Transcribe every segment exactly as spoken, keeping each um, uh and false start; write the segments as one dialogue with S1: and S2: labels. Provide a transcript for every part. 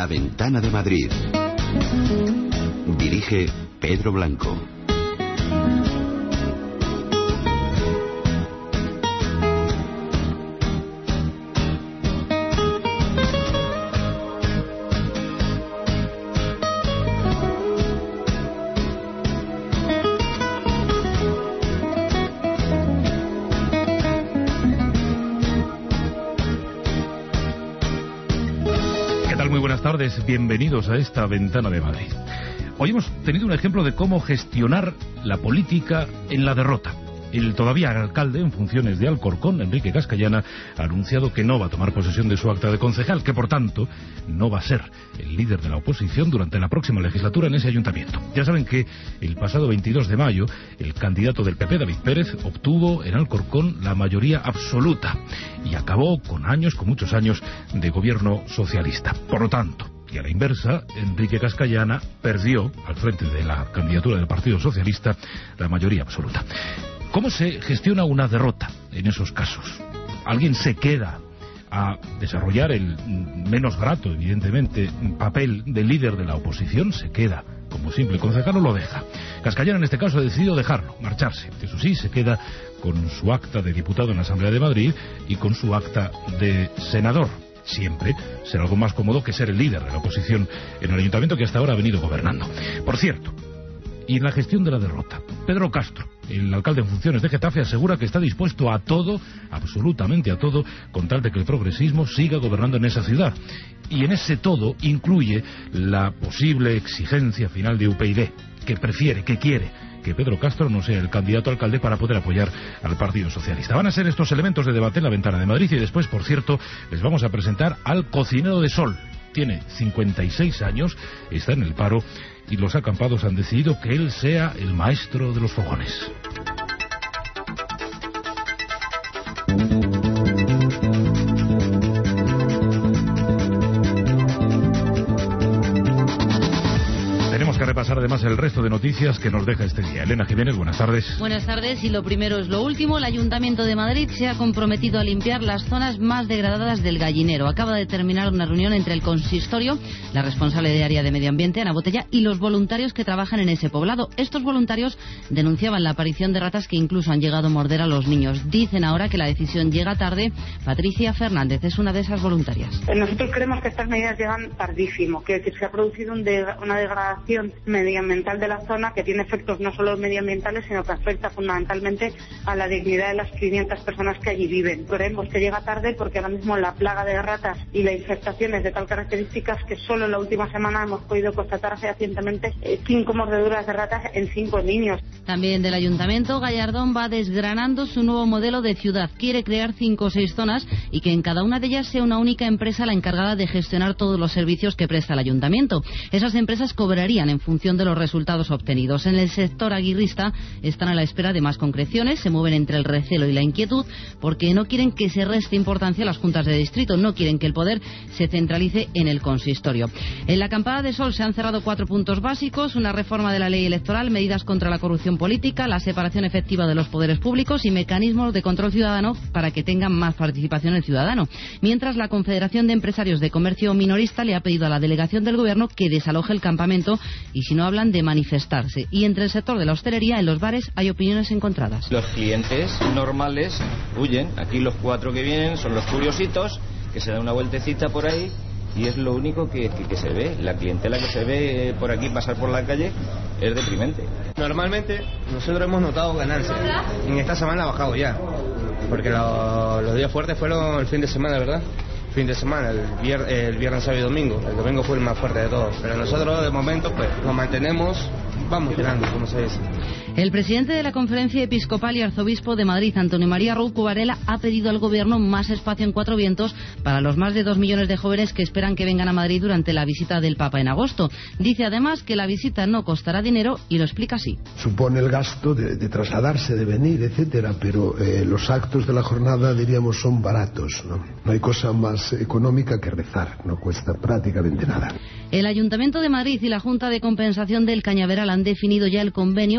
S1: La Ventana de Madrid. Dirige Pedro Blanco.
S2: Bienvenidos a esta Ventana de Madrid. Hoy hemos tenido un ejemplo de cómo gestionar la política en la derrota. El todavía alcalde en funciones de Alcorcón, Enrique Cascallana, ha anunciado que no va a tomar posesión de su acta de concejal, que por tanto no va a ser el líder de la oposición durante la próxima legislatura en ese ayuntamiento. Ya saben que el pasado veintidós de mayo el candidato del P P, David Pérez, obtuvo en Alcorcón la mayoría absoluta y acabó con años, con muchos años de gobierno socialista. Por lo tanto, y a la inversa, Enrique Cascallana perdió, al frente de la candidatura del Partido Socialista, la mayoría absoluta. ¿Cómo se gestiona una derrota en esos casos? ¿Alguien se queda a desarrollar el menos grato, evidentemente, papel de líder de la oposición? ¿Se queda como simple concejal o lo deja? Cascallana en este caso ha decidido dejarlo, marcharse. Eso sí, se queda con su acta de diputado en la Asamblea de Madrid y con su acta de senador. Siempre será algo más cómodo que ser el líder de la oposición en el ayuntamiento que hasta ahora ha venido gobernando. Por cierto, y en la gestión de la derrota, Pedro Castro, el alcalde en funciones de Getafe, asegura que está dispuesto a todo, absolutamente a todo, con tal de que el progresismo siga gobernando en esa ciudad. Y en ese todo incluye la posible exigencia final de U P YD, que prefiere, que quiere que Pedro Castro no sea el candidato a alcalde para poder apoyar al Partido Socialista. Van a ser estos elementos de debate en la Ventana de Madrid y después, por cierto, les vamos a presentar al cocinero de Sol. Tiene cincuenta y seis años, está en el paro y los acampados han decidido que él sea el maestro de los fogones. Repasar además el resto de noticias que nos deja este día. Elena Jiménez, buenas tardes.
S3: Buenas tardes, y lo primero es lo último. El Ayuntamiento de Madrid se ha comprometido a limpiar las zonas más degradadas del Gallinero. Acaba de terminar una reunión entre el consistorio, la responsable de área de medio ambiente, Ana Botella, y los voluntarios que trabajan en ese poblado. Estos voluntarios denunciaban la aparición de ratas que incluso han llegado a morder a los niños. Dicen ahora que la decisión llega tarde. Patricia Fernández es una de esas voluntarias.
S4: Nosotros creemos que estas medidas llegan tardísimo, que se ha producido un de, una degradación medioambiental de la zona que tiene efectos no solo medioambientales, sino que afecta fundamentalmente a la dignidad de las quinientas personas que allí viven. Creemos que llega tarde porque ahora mismo la plaga de ratas y la infestación es de tal características que solo en la última semana hemos podido constatar fehacientemente eh, cinco mordeduras de ratas en cinco niños.
S3: También del Ayuntamiento, Gallardón va desgranando su nuevo modelo de ciudad. Quiere crear cinco o seis zonas y que en cada una de ellas sea una única empresa la encargada de gestionar todos los servicios que presta el Ayuntamiento. Esas empresas cobrarían en función de los resultados obtenidos. En el sector aguirrista están a la espera de más concreciones, se mueven entre el recelo y la inquietud porque no quieren que se reste importancia a las juntas de distrito, no quieren que el poder se centralice en el consistorio. En la Acampada de Sol se han cerrado cuatro puntos básicos: una reforma de la ley electoral, medidas contra la corrupción política, la separación efectiva de los poderes públicos y mecanismos de control ciudadano para que tengan más participación el ciudadano. Mientras, la Confederación de Empresarios de Comercio Minorista le ha pedido a la delegación del Gobierno que desaloje el campamento y, si no, hablan de manifestarse. Y entre el sector de la hostelería, en los bares hay opiniones encontradas.
S5: Los clientes normales huyen. Aquí los cuatro que vienen son los curiositos que se dan una vueltecita por ahí y es lo único que, que, que se ve. La clientela que se ve por aquí pasar por la calle es deprimente.
S6: Normalmente nosotros hemos notado ganancias. En esta semana ha bajado ya, porque lo, los días fuertes fueron el fin de semana, ¿verdad? Fin de semana, el, vier, el viernes, sábado y domingo. El domingo fue el más fuerte de todos. Pero nosotros de momento pues nos mantenemos, vamos tirando, como se dice.
S3: El presidente de la Conferencia Episcopal y Arzobispo de Madrid, Antonio María Rouco Varela, ha pedido al Gobierno más espacio en Cuatro Vientos para los más de dos millones de jóvenes que esperan que vengan a Madrid durante la visita del Papa en agosto. Dice además que la visita no costará dinero y lo explica así.
S7: Supone el gasto de, de trasladarse, de venir, etcétera, pero eh, los actos de la jornada, diríamos, son baratos, ¿no? No hay cosa más económica que rezar, no cuesta prácticamente nada.
S3: El Ayuntamiento de Madrid y la Junta de Compensación del Cañaveral han definido ya el convenio por el que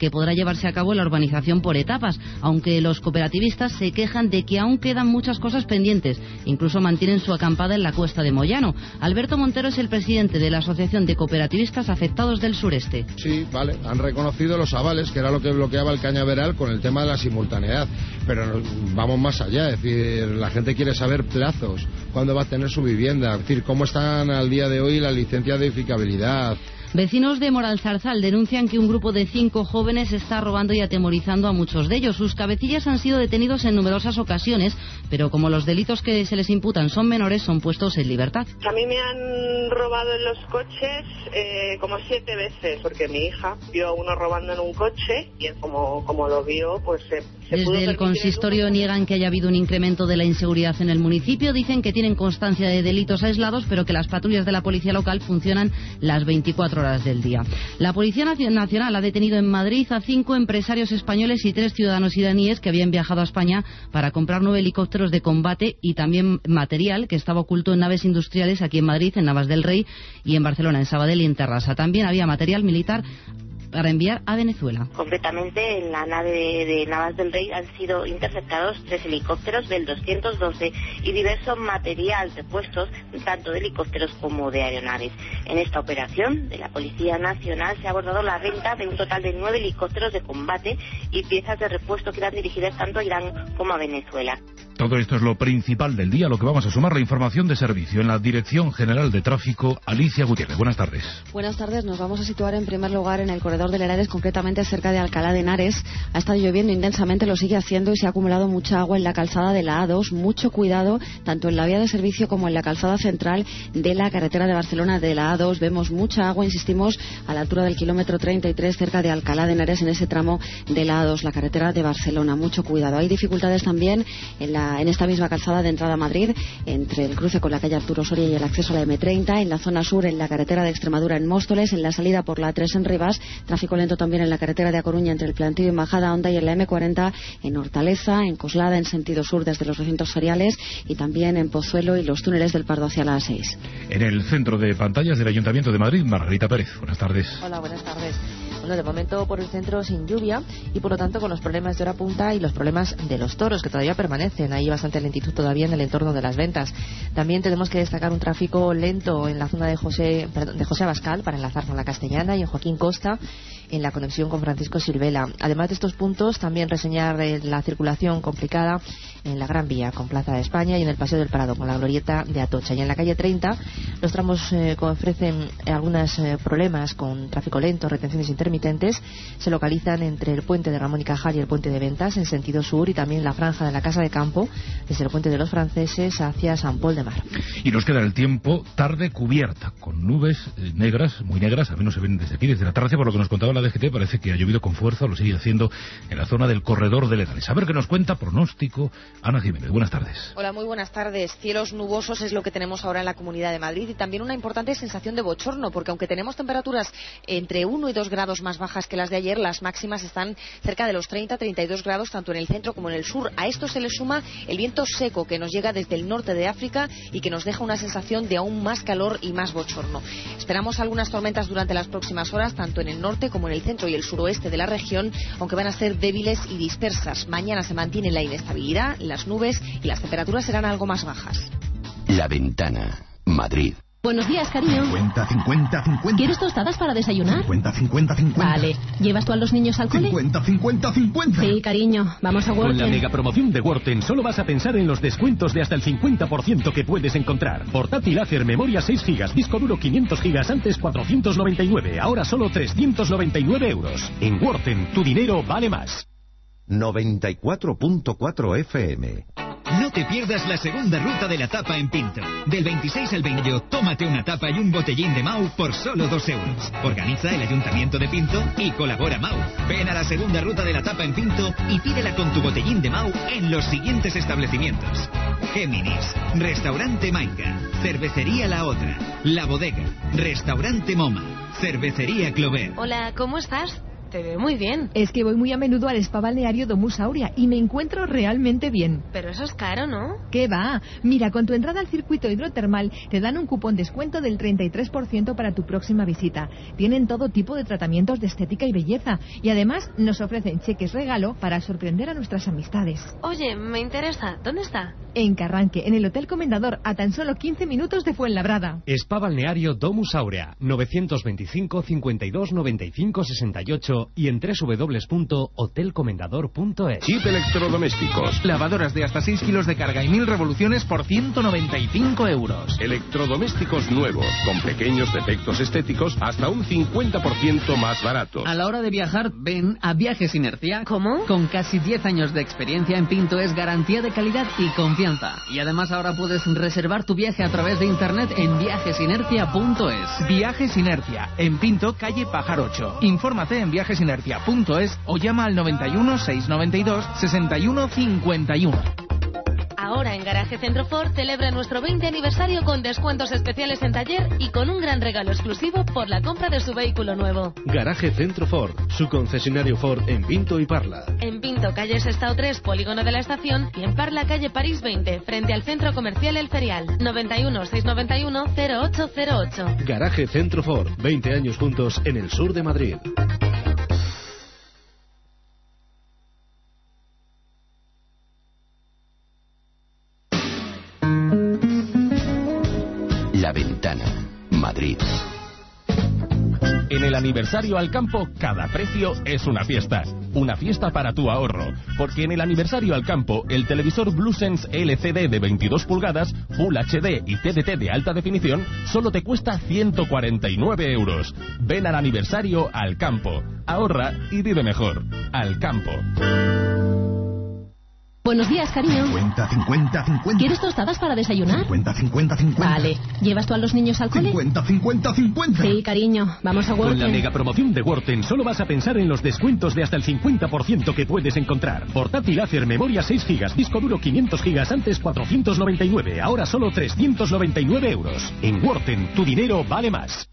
S3: que podrá llevarse a cabo la urbanización por etapas, aunque los cooperativistas se quejan de que aún quedan muchas cosas pendientes. Incluso mantienen su acampada en la Cuesta de Moyano. Alberto Montero es el presidente de la Asociación de Cooperativistas Afectados del Sureste.
S8: Sí, vale, han reconocido los avales, que era lo que bloqueaba el cañaveral con el tema de la simultaneidad, pero vamos más allá, es decir, la gente quiere saber plazos, cuándo va a tener su vivienda, es decir, cómo están al día de hoy las licencias de edificabilidad.
S3: Vecinos de Moralzarzal denuncian que un grupo de cinco jóvenes está robando y atemorizando a muchos de ellos. Sus cabecillas han sido detenidos en numerosas ocasiones, pero como los delitos que se les imputan son menores, son puestos en libertad.
S9: A mí me han robado en los coches eh, como siete veces, porque mi hija vio a uno robando en un coche y como, como lo vio, pues se, se
S3: Desde
S9: pudo
S3: el consistorio
S9: el
S3: niegan que haya habido un incremento de la inseguridad en el municipio. Dicen que tienen constancia de delitos aislados, pero que las patrullas de la policía local funcionan las veinticuatro horas del día. La Policía Nacional ha detenido en Madrid a cinco empresarios españoles y tres ciudadanos iraníes que habían viajado a España para comprar nueve helicópteros de combate y también material que estaba oculto en naves industriales aquí en Madrid, en Navas del Rey y en Barcelona, en Sabadell y en Terrassa. También había material militar para enviar a Venezuela.
S10: Concretamente, en la nave de, de Navas del Rey han sido interceptados tres helicópteros del doscientos doce y diverso material de puestos, tanto de helicópteros como de aeronaves. En esta operación de la Policía Nacional se ha abordado la venta de un total de nueve helicópteros de combate y piezas de repuesto que eran dirigidas tanto a Irán como a Venezuela.
S2: Todo esto es lo principal del día, lo que vamos a sumar, la información de servicio. En la Dirección General de Tráfico, Alicia Gutiérrez. Buenas tardes.
S11: Buenas tardes. Nos vamos a situar en primer lugar en el corredor del Henares, concretamente cerca de Alcalá de Henares. Ha estado lloviendo intensamente, lo sigue haciendo y se ha acumulado mucha agua en la calzada de la A dos. Mucho cuidado, tanto en la vía de servicio como en la calzada central de la carretera de Barcelona de la A dos. Vemos mucha agua, insistimos, a la altura del kilómetro treinta y tres, cerca de Alcalá de Henares, en ese tramo de la A dos, la carretera de Barcelona. Mucho cuidado. Hay dificultades también en la en esta misma calzada de entrada a Madrid, entre el cruce con la calle Arturo Soria y el acceso a la eme treinta, en la zona sur, en la carretera de Extremadura en Móstoles, en la salida por la A tres en Rivas, tráfico lento también en la carretera de A Coruña entre el Plantío y Majada Honda, y en la eme cuarenta en Hortaleza, en Coslada en sentido sur desde los recintos feriales, y también en Pozuelo y los túneles del Pardo hacia la A seis.
S2: En el centro de pantallas del Ayuntamiento de Madrid, Margarita Pérez. Buenas tardes.
S12: Hola, buenas tardes. Bueno, de momento por el centro sin lluvia y por lo tanto con los problemas de hora punta y los problemas de los toros que todavía permanecen. Hay bastante lentitud todavía en el entorno de las ventas. También tenemos que destacar un tráfico lento en la zona de José, perdón, de José Abascal para enlazar con la Castellana, y en Joaquín Costa en la conexión con Francisco Silvela. Además de estos puntos, también reseñar eh, la circulación complicada en la Gran Vía con Plaza de España y en el Paseo del Prado con la glorieta de Atocha. Y en la calle treinta los tramos eh, que ofrecen algunos eh, problemas con tráfico lento, retenciones intermitentes, se localizan entre el puente de Ramón y Cajal y el puente de Ventas en sentido sur, y también la franja de la Casa de Campo desde el puente de los Franceses hacia San Pol de Mar.
S2: Y nos queda el tiempo tarde cubierta con nubes eh, negras, muy negras, al menos se ven desde aquí, desde la terraza, por lo que nos contaba la D G T. Parece que ha llovido con fuerza, lo sigue haciendo en la zona del corredor del Henares. A ver qué nos cuenta pronóstico Ana Jiménez. Buenas tardes.
S13: Hola, muy buenas tardes. Cielos nubosos es lo que tenemos ahora en la Comunidad de Madrid, y también una importante sensación de bochorno, porque aunque tenemos temperaturas entre uno y dos grados más bajas que las de ayer, las máximas están cerca de los treinta a treinta y dos grados tanto en el centro como en el sur. A esto se le suma el viento seco que nos llega desde el norte de África y que nos deja una sensación de aún más calor y más bochorno. Esperamos algunas tormentas durante las próximas horas, tanto en el norte como en el centro y el suroeste de la región, aunque van a ser débiles y dispersas. Mañana se mantiene la inestabilidad, las nubes y las temperaturas serán algo más bajas.
S1: La Ventana, Madrid.
S14: Buenos días, cariño.
S15: cincuenta, cincuenta, cincuenta.
S14: ¿Quieres tostadas para desayunar?
S15: cincuenta, cincuenta, cincuenta.
S14: Vale. ¿Llevas tú a los niños al cole?
S15: cincuenta, cincuenta, cincuenta.
S14: Sí, cariño. Vamos a Worten.
S16: Con la mega promoción de Worten solo vas a pensar en los descuentos de hasta el cincuenta por ciento que puedes encontrar. Portátil Acer, memoria seis gigas, disco duro quinientos gigas, antes cuatrocientos noventa y nueve, ahora solo trescientos noventa y nueve euros. En Worten, tu dinero vale más.
S17: noventa y cuatro punto cuatro F M.
S18: No te pierdas la segunda ruta de la tapa en Pinto. Del veintiséis al veinte, tómate una tapa y un botellín de Mau por solo dos euros. Organiza el Ayuntamiento de Pinto y colabora Mau. Ven a la segunda ruta de la tapa en Pinto y pídela con tu botellín de Mau en los siguientes establecimientos: Géminis, Restaurante Maica, Cervecería La Otra, La Bodega, Restaurante Moma, Cervecería Clover.
S19: Hola, ¿cómo estás? te veo muy bien.
S20: Es que voy muy a menudo al spa balneario Domus Aurea y me encuentro realmente bien.
S19: Pero eso es caro, ¿no?
S20: ¿Qué va? Mira, con tu entrada al circuito hidrotermal te dan un cupón descuento del treinta y tres por ciento para tu próxima visita. Tienen todo tipo de tratamientos de estética y belleza y además nos ofrecen cheques regalo para sorprender a nuestras amistades.
S19: Oye, me interesa. ¿Dónde está?
S20: En Carranque, en el Hotel Comendador, a tan solo quince minutos de Fuenlabrada.
S21: Spa balneario Domus Aurea, novecientos veinticinco, cincuenta y dos, noventa y cinco, sesenta y ocho y en doble u doble u doble u punto hotel comendador punto es.
S22: Chip Electrodomésticos.
S23: Lavadoras de hasta seis kilos de carga y mil revoluciones por ciento noventa y cinco euros.
S22: Electrodomésticos nuevos, con pequeños defectos estéticos, hasta un cincuenta por ciento más baratos.
S24: A la hora de viajar, ven a Viajes Inercia.
S19: ¿Cómo?
S24: Con casi diez años de experiencia en Pinto es garantía de calidad y confianza. Y además ahora puedes reservar tu viaje a través de internet en viajes inercia punto es.
S23: Viajes Inercia, en Pinto, calle Pajar ocho. Infórmate en viajes inercia punto es o llama al noventa y uno, seiscientos noventa y dos, sesenta y uno cincuenta y uno.
S19: Ahora en Garaje Centro Ford celebra nuestro veinte aniversario con descuentos especiales en taller y con un gran regalo exclusivo por la compra de su vehículo nuevo.
S22: Garaje Centro Ford, su concesionario Ford en Pinto y Parla.
S19: En Pinto, calle Sestao tres, Polígono de la Estación, y en Parla, calle París veinte, frente al Centro Comercial El Ferial. noventa y uno, seiscientos noventa y uno, cero ocho cero ocho.
S22: Garaje Centro Ford, veinte años juntos en el sur de Madrid.
S1: La Ventana, Madrid.
S16: En el aniversario al campo, cada precio es una fiesta. Una fiesta para tu ahorro. Porque en el aniversario al campo, el televisor BlueSense L C D de veintidós pulgadas, Full H D y T D T de alta definición, solo te cuesta ciento cuarenta y nueve euros. Ven al aniversario al campo. Ahorra y vive mejor. Al campo.
S14: Buenos días, cariño.
S15: cincuenta, cincuenta, cincuenta.
S14: ¿Quieres tostadas para desayunar?
S15: cincuenta, cincuenta, cincuenta.
S14: Vale. ¿Llevas tú a los niños al cole?
S15: cincuenta, cincuenta, cincuenta.
S14: Sí, cariño. Vamos a Worten.
S16: Con la mega promoción de Worten solo vas a pensar en los descuentos de hasta el cincuenta por ciento que puedes encontrar. Portátil láser, memoria seis gigas, disco duro quinientos gigas, antes cuatrocientos noventa y nueve, ahora solo trescientos noventa y nueve euros. En Worten, tu dinero vale más.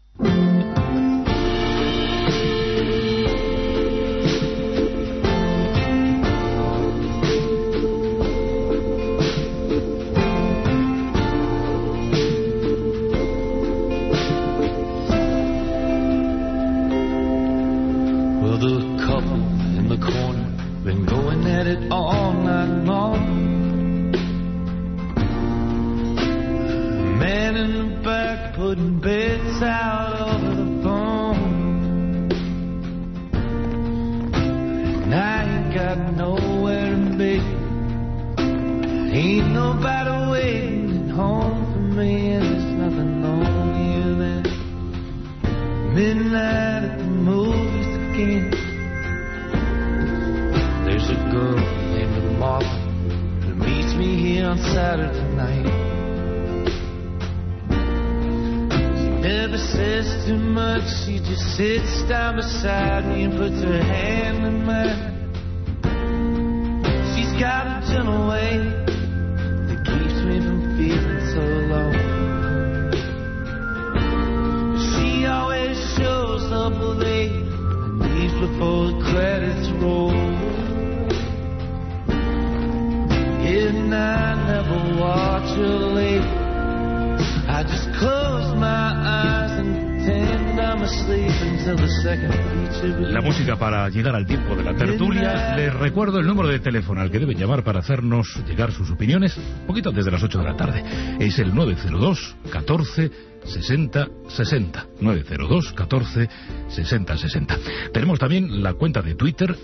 S2: La música para llegar al tiempo de la tertulia. Les recuerdo el número de teléfono al que deben llamar para hacernos llegar sus opiniones, un poquito antes de las ocho de la tarde. Es el nueve cero dos, catorce, sesenta, sesenta. nueve cero dos, catorce, sesenta, sesenta. Tenemos también la cuenta de Twitter,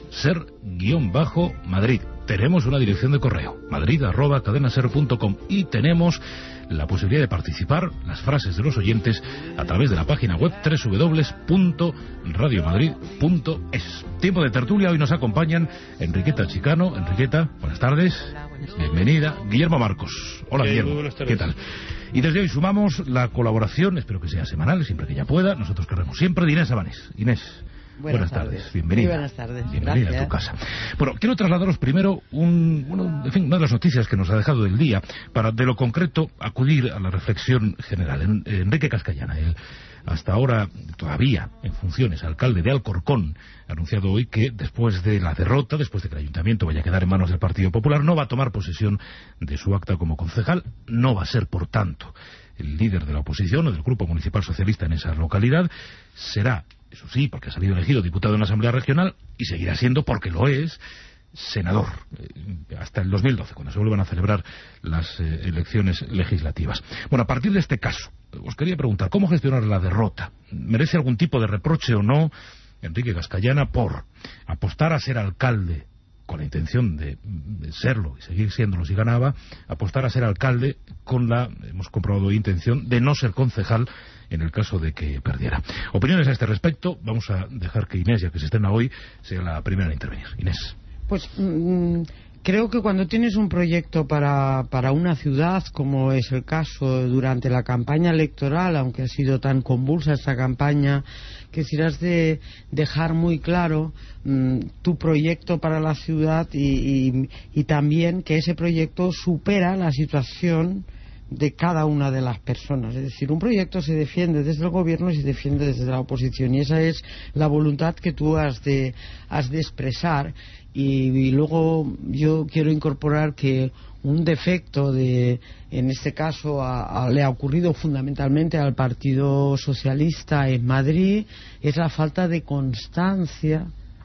S2: ser-madrid. Tenemos una dirección de correo, madrid arroba cadenaser punto com, y tenemos la posibilidad de participar, las frases de los oyentes, a través de la página web doble u doble u doble u punto radio madrid punto es. Tiempo de tertulia, hoy nos acompañan Enriqueta Chicano. Enriqueta, buenas tardes.
S12: Hola, buenas
S2: Bienvenida. Guillermo Marcos. Hola,
S22: Eh,
S2: Guillermo.
S22: muy buenas tardes.
S2: ¿Qué tal? Y desde hoy sumamos la colaboración, espero que sea semanal, siempre que ella pueda, nosotros queremos siempre, de Inés Abanés. Inés.
S25: Buenas,
S2: Buenas tardes,
S25: tardes.
S2: bienvenida.
S25: Muy buenas tardes.
S2: Bienvenida
S25: Gracias.
S2: a tu casa. Bueno, quiero trasladaros primero un, bueno, en fin, una de las noticias que nos ha dejado el día, para de lo concreto acudir a la reflexión general. En, Enrique Cascallana, el hasta ahora todavía en funciones alcalde de Alcorcón, ha anunciado hoy que después de la derrota, después de que el ayuntamiento vaya a quedar en manos del Partido Popular, no va a tomar posesión de su acta como concejal. No va a ser, por tanto, el líder de la oposición o del Grupo Municipal Socialista en esa localidad. Será, eso sí, porque ha salido elegido diputado en la Asamblea Regional, y seguirá siendo, porque lo es, senador, eh, hasta el dos mil doce, cuando se vuelvan a celebrar las eh, elecciones legislativas. Bueno, a partir de este caso, os quería preguntar, ¿cómo gestionar la derrota? ¿Merece algún tipo de reproche o no Enrique Gascallana por apostar a ser alcalde, con la intención de, de serlo y seguir siéndolo si ganaba, apostar a ser alcalde con la, hemos comprobado, intención de no ser concejal en el caso de que perdiera? Opiniones a este respecto. Vamos a dejar que Inés, ya que se estrena hoy, sea la primera en intervenir. Inés.
S4: Pues mmm, creo que cuando tienes un proyecto para, para una ciudad, como es el caso durante la campaña electoral, aunque ha sido tan convulsa esta campaña, que si has de dejar muy claro mmm, tu proyecto para la ciudad y, y, y también que ese proyecto supera la situación de cada una de las personas. Es decir, un proyecto se defiende desde el gobierno y se defiende desde la oposición, y esa es la voluntad que tú has de, has de expresar. Y, y luego yo quiero incorporar que un defecto de, en este caso a, a, le ha ocurrido fundamentalmente al Partido Socialista en Madrid, es la falta de constancia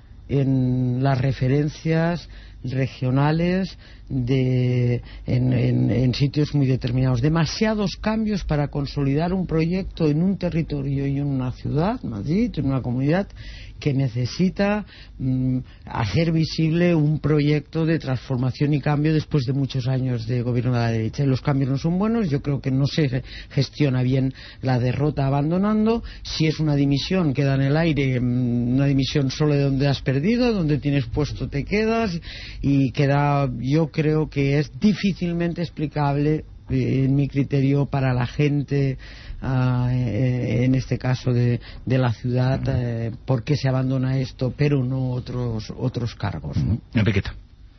S4: en las referencias regionales de, en, en, en sitios muy determinados. Demasiados cambios para consolidar un proyecto en un territorio y en una ciudad, Madrid, en una comunidad que necesita mmm, hacer visible un proyecto de transformación y cambio después de muchos años de gobierno de la derecha. Y los cambios no son buenos. Yo creo que no se gestiona bien la derrota abandonando. Si es una dimisión, queda en el aire, una dimisión solo de donde has perdido, donde tienes puesto te quedas, y queda, yo creo que es difícilmente explicable, en mi criterio, para la gente uh, en este caso de, de la ciudad, uh, por qué se abandona esto pero no otros otros cargos, ¿no?
S2: Enriqueta.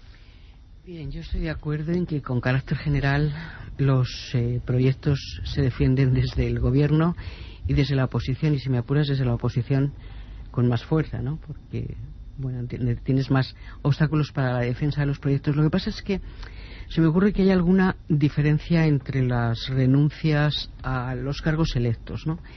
S5: Bien, yo estoy de acuerdo en que con carácter general los eh, proyectos se defienden desde el gobierno y desde la oposición, y si me apuras desde la oposición con más fuerza, ¿no? Porque bueno, tienes más obstáculos para la defensa de los proyectos. Lo que pasa es que se me ocurre que hay alguna diferencia entre las renuncias a los cargos electos, ¿no?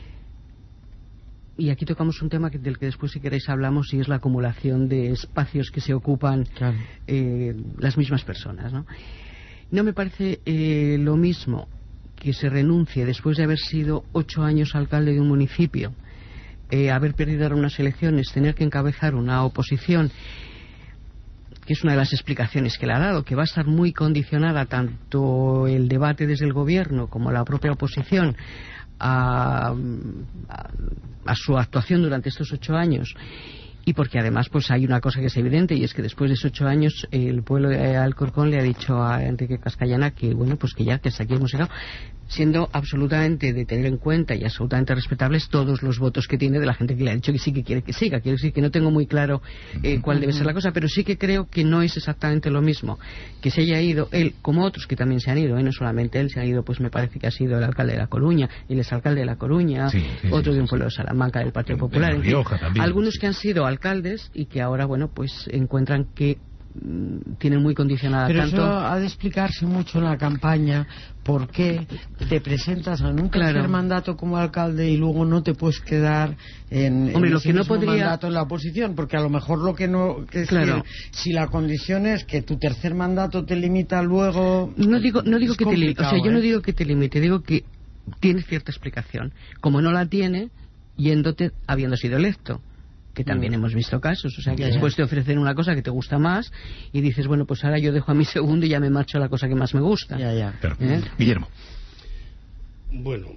S5: Y aquí tocamos un tema que, del que después, si queréis, hablamos, y es la acumulación de espacios que se ocupan, claro, eh, las mismas personas, ¿no? No me parece eh, lo mismo que se renuncie después de haber sido ocho años alcalde de un municipio, eh, haber perdido unas elecciones, tener que encabezar una oposición, que es una de las explicaciones que le ha dado, que va a estar muy condicionada tanto el debate desde el gobierno como la propia oposición a, a, a su actuación durante estos ocho años. Y porque además pues hay una cosa que es evidente, y es que después de esos ocho años el pueblo de Alcorcón le ha dicho a Enrique Gascallana que bueno, pues que ya, que hasta aquí hemos llegado, siendo absolutamente de tener en cuenta y absolutamente respetables todos los votos que tiene de la gente que le ha dicho que sí, que quiere que siga. Quiero decir que no tengo muy claro eh, cuál debe ser la cosa, pero sí que creo que no es exactamente lo mismo que se haya ido él, como otros que también se han ido, ¿eh? No solamente él, se ha ido, pues me parece que ha sido el alcalde de La Coruña, el exalcalde de La Coruña, sí, sí, otro sí, de un pueblo sí, de Salamanca del Partido Popular, en Rioja, también, algunos sí, que han sido alcaldes y que ahora, bueno, pues encuentran que tienen muy condicionada
S4: pero
S5: tanto.
S4: Eso ha de explicarse mucho en la campaña, por qué te presentas en un tercer claro. mandato como alcalde y luego no te puedes quedar en,
S5: Hombre,
S4: en
S5: lo
S4: ese
S5: que no
S4: mismo
S5: podría...
S4: mandato en la oposición, porque a lo mejor lo que no que es claro. que, si la condición es que tu tercer mandato te limita luego,
S5: no digo no digo que te limite, o sea, yo
S4: ¿eh?
S5: no digo que te limite, digo que tiene cierta explicación, como no la tiene yéndote habiendo sido electo, que también hemos visto casos, o sea, que ya, después ya. te ofrecen una cosa que te gusta más y dices, bueno, pues ahora yo dejo a mi segundo y ya me marcho a la cosa que más me gusta.
S4: Ya, ya.
S2: Pero, ¿Eh? Guillermo.
S6: Bueno,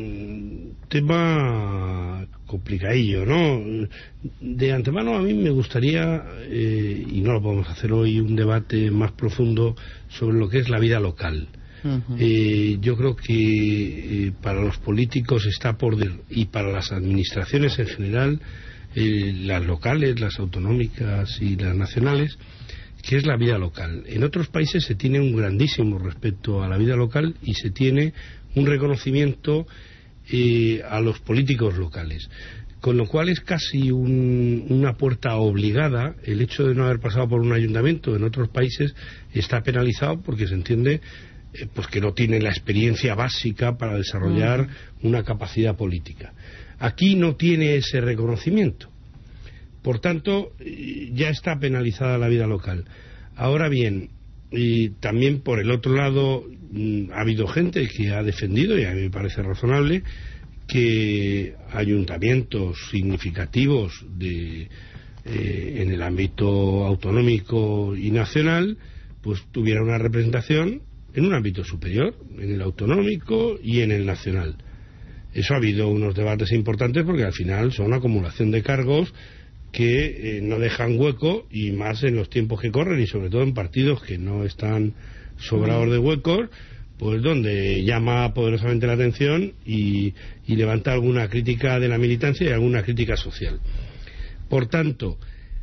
S6: tema complicadillo, ¿no? De antemano a mí me gustaría, eh, y no lo podemos hacer hoy, un debate más profundo sobre lo que es la vida local. Uh-huh. Eh, yo creo que eh, para los políticos está por de, y para las administraciones en general, Eh, las locales, las autonómicas y las nacionales, que es la vida local. En otros países se tiene un grandísimo respeto a la vida local y se tiene un reconocimiento eh, a los políticos locales. Con lo cual es casi un, una puerta obligada. El hecho de no haber pasado por un ayuntamiento en otros países está penalizado porque se entiende eh, pues que no tiene la experiencia básica para desarrollar uh-huh. una capacidad política. Aquí no tiene ese reconocimiento. Por tanto, eh, ya está penalizada la vida local. Ahora bien, y también por el otro lado mmm, ha habido gente que ha defendido, y a mí me parece razonable, que ayuntamientos significativos de, eh, en el ámbito autonómico y nacional pues tuvieran una representación en un ámbito superior, en el autonómico y en el nacional. Eso ha habido unos debates importantes porque al final son acumulación de cargos que eh, no dejan hueco, y más en los tiempos que corren y sobre todo en partidos que no están sobrados de huecos, pues donde llama poderosamente la atención y, y levanta alguna crítica de la militancia y alguna crítica social. Por tanto,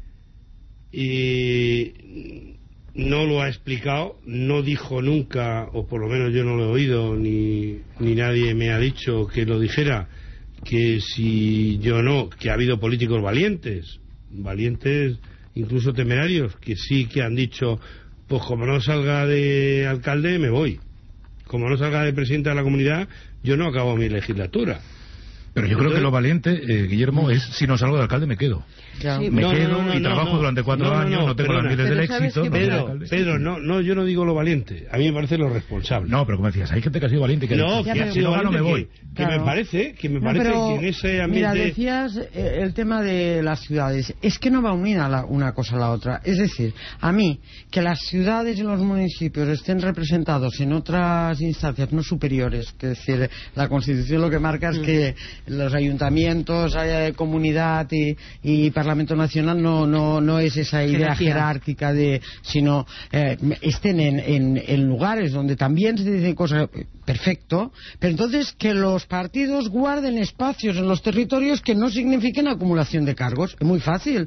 S6: eh, no lo ha explicado, no dijo nunca, o por lo menos yo no lo he oído, ni, ni nadie me ha dicho que lo dijera, que si yo no, que ha habido políticos valientes, valientes incluso temerarios, que sí que han dicho, pues como no salga de alcalde me voy. Como no salga de presidente de la comunidad, yo no acabo mi legislatura.
S2: Pero yo Entonces, creo que lo valiente, eh, Guillermo, es si no salgo de alcalde me quedo. Claro. Me
S6: no,
S2: quedo
S6: no, no,
S2: y
S6: no,
S2: trabajo
S6: no,
S2: durante cuatro
S6: no, no,
S2: años,
S6: no,
S2: no tengo
S6: perdona,
S2: las miles del éxito.
S6: No, Pedro, Pedro, no, no, yo no digo lo valiente. A mí me parece lo responsable.
S2: No, pero como decías, hay gente que ha sido valiente y que
S6: no,
S2: ha dicho,
S6: que
S2: ya, si no gano me voy.
S6: Que, que claro. me parece, que me
S4: no,
S6: parece
S4: pero,
S6: que en ese ambiente...
S4: Mira, decías eh, el tema de las ciudades. Es que no va unida la, una cosa a la otra. Es decir, a mí, que las ciudades y los municipios estén representados en otras instancias no superiores, que es decir, la Constitución lo que marca es mm. que los ayuntamientos, eh, comunidad y, y Parlamento Nacional no, no, no es esa idea jerarquía, jerárquica de, sino eh, estén en, en, en lugares donde también se dicen cosas, perfecto, pero entonces que los partidos guarden espacios en los territorios que no signifiquen acumulación de cargos. Es muy fácil